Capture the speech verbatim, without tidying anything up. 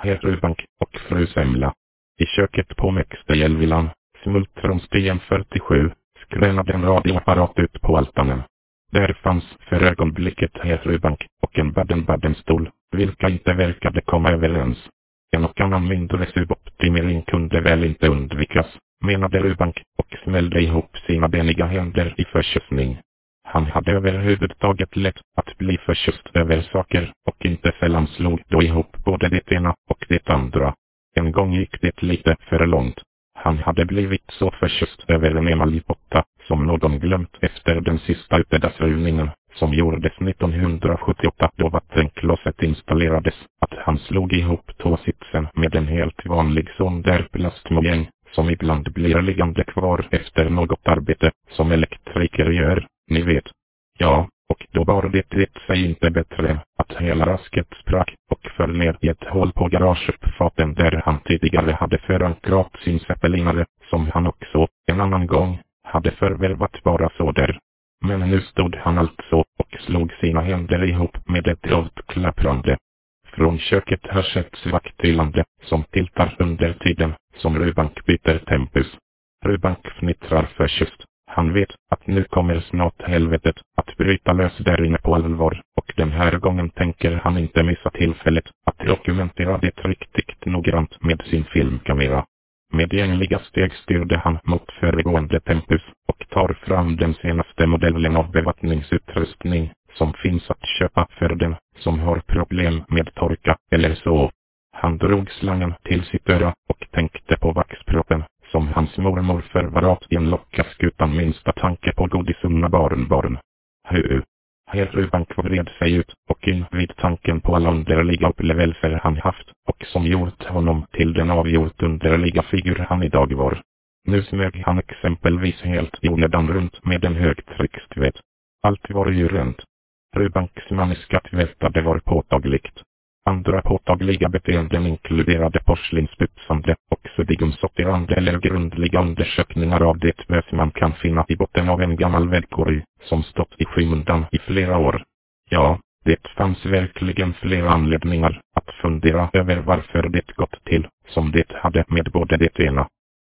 herr Rubank och fru Semla. I köket på Mäkstejälvilan, Smultronstien fyrtiosju, skränade en radioapparat ut på altanen. Där fanns för ögonblicket herr Rubank och en Baden-Baden-stol, vilka inte verkade komma överens. En och annan mindre suboptimering kunde väl inte undvikas, menade Rubank och smällde ihop sina beniga händer i förtjusning. Han hade överhuvudtaget lätt att bli förtjust över saker och inte sällan slog då ihop både det ena och det andra. En gång gick det lite för långt. Han hade blivit så förtjust över en emaljpotta som någon glömt efter den sista utedagsruvningen som gjordes nittonhundrasjuttioåtta då vattenklosset installerades att han slog ihop tåsitsen med en helt vanlig sån där plastmojäng som ibland blir liggande kvar efter något arbete som elektriker gör, ni vet. Ja, och då var det det sig inte bättre att hela rasket sprack och föll ner i ett hål på garageuppfarten där han tidigare hade förankrat sin zeppelinare som han också en annan gång hade förvärvat bara så där. Men nu stod han alltså och slog sina händer ihop med ett dovt klapprande. Från köket hörs ett svagt tylande som tiltar under tiden som Rubank byter tempus. Rubank fnittrar förtjust. Han vet att nu kommer snart helvetet att bryta lös där inne på allvar och den här gången tänker han inte missa tillfället att dokumentera det riktigt noggrant med sin filmkamera. Med gängliga steg styrde han mot föregående tempus och tar fram den senaste modellen av bevattningsutrustning som finns att köpa för den som har problem med torka eller så. Han drog slangen till sitt öra och tänkte på vaxproppen som hans mormor förvarat i en lockask utan minsta tanke på godisunna barnbarn. Hu. Herr Rubank vred sig ut och in vid tanken på alla underliga upplevelser han haft och som gjort honom till den avgjort underliga figur han idag var. Nu smög han exempelvis helt i onödan runt med en högtryckstvätt. Allt var ju rent. Rubanks maniska tvättade var påtagligt. Andra påtagliga beteenden inkluderade porslinsputsande och suddigumsorterande eller grundliga undersökningar av det bös man kan finna i botten av en gammal väggkorg som stått i skymundan i flera år. Ja, det fanns verkligen flera anledningar att fundera över varför det gått till som det hade med både det ena